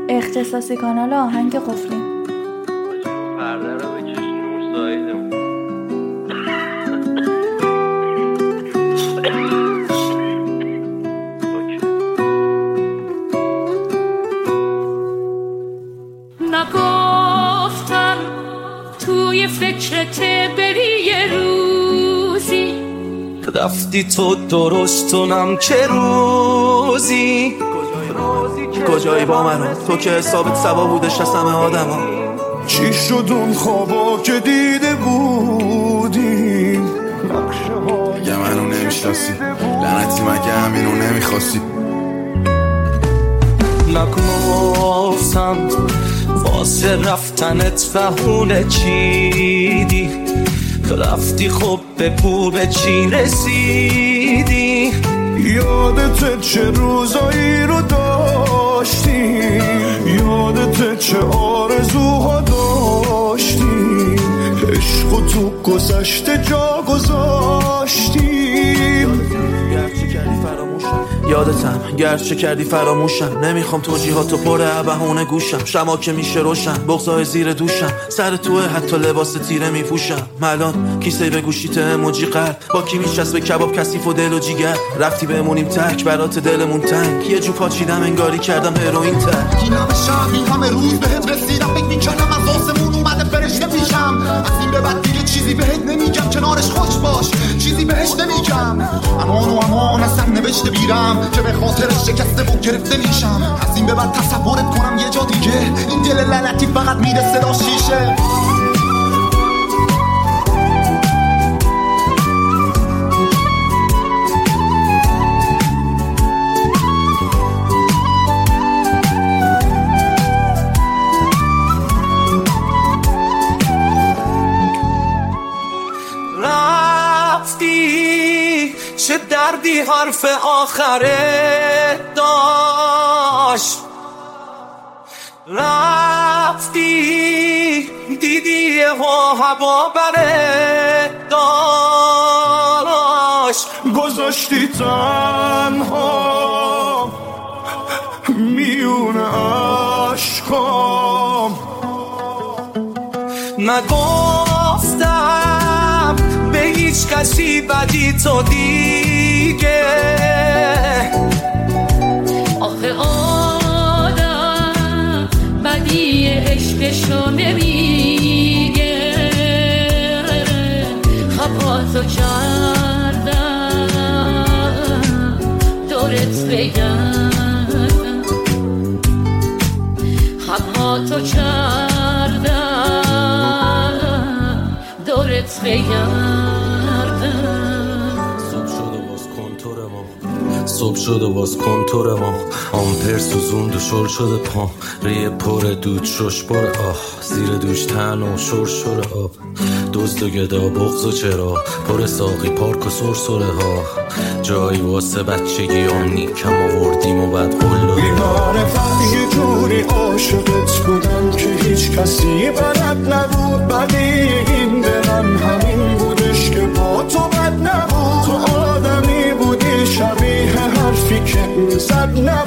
اختصاصی کانال آهنگ قفلی. پرده رو بکش نور سایدمون. نگفتم توی فکرت بری یه روزی، رفتی تو درستونم چه روزی. کجایی با منو تو که حسابت سوا بودش از همه آدم ها. چی شد اون خوابا که دیده بودی؟ یه منو نمیشناسی لعنتی مگه همینو نمیخواستی؟ نگفتم واسه رفتنت بهونه چیدی، رفتی خب بگو به چی رسیدی. یادت چه روزایی رو داشتی، یادت چه آرزوها داشتی، عشقو تو گذشته جا گذاشتی. یادتم گرچه کردی فراموشم، نمیخوام توجیهاتو پر بهونه گوشم. شما که میشه روشن بغضای زیر دوشم، سر توه حتی لباس تیره میپوشم. ملان کیسه به گوشیت اموجی قلب، با کی میچسبه کباب کثیف و دل و جیگر. رفتی بمونیم تک برات دلمون تنگ، یه جو پاچیدم انگاری کردم هروئین تک. این همه شب این همه روز بهت رسیدم، فکر میکردم از آسمون اومده فرشته پیشم. از این به بعد دیگه چیزی بهت نمیگم، کنارش خوش باش چیزی بهش نمیگم. امان و امان از سر نوشته بیرم که به خاطرش شکسته و گرفته میشم. از این به بعد تصورت کنم یه جا دیگه، این دل لعنتی فقط میره صدا شیشه. چه دردی حرف آخره داشت، رفتی دیدی هوا بره داشت. گذاشتی تنها میون عشقام، نگفتم به هیچ کسی بدی تو دیگه. آخه آدم بدی عشقشو نمیگه، خطاتو کردم دورت بگردم، خطاتو کردم دورت بگردم. صبح شد و باز کنتور ما، آمپر سوزوند و شل شده پام، ریه پر دود شش بار آه، زیر دوش تن و شور شور آب، دزد و گدا بغض و چرا پر ساقی پارک و سرسره ها. جایی واسه بچگی آنی کم آوردیم و بعد قل و بیمارفت یه جوری عاشقت بودم که هیچ کسی بلد نبود. بدی این دلم همین بودش که با تو بد نبود. تو آدمی بودی شبیه حرفی که زد نبود.